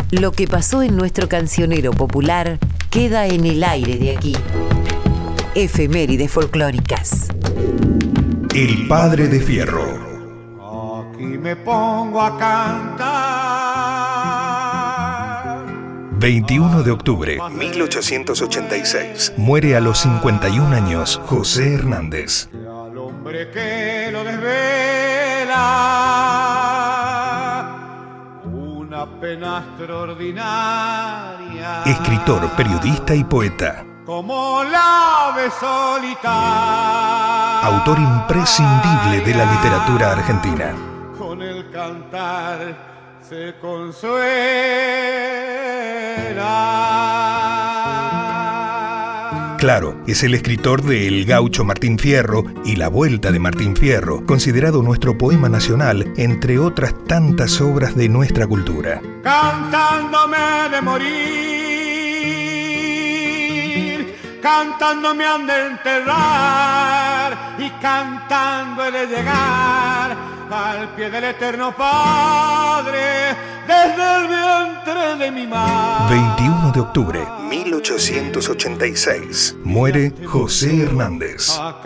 Lo que pasó en nuestro cancionero popular queda en el aire de aquí. Efemérides folclóricas. El Padre de Fierro. Aquí me pongo a cantar. 21 de octubre, 1886. Muere a los 51 años José Hernández. Al hombre que lo desvela una pena extraordinaria. Escritor, periodista y poeta. Como la ave solitaria. Autor imprescindible de la literatura argentina. Con el cantar se consuela. Claro, es el escritor de El Gaucho Martín Fierro y La Vuelta de Martín Fierro, considerado nuestro poema nacional, entre otras tantas obras de nuestra cultura. Cantándome de morir, cantando me han de enterrar y cantando he de llegar al pie del eterno Padre desde el vientre de mi madre. 21 de octubre, 1886. Muere José Hernández. A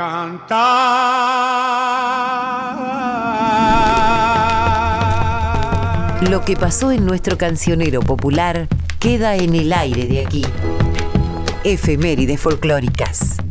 cantar. Lo que pasó en nuestro cancionero popular queda en el aire de aquí. Efemérides folclóricas.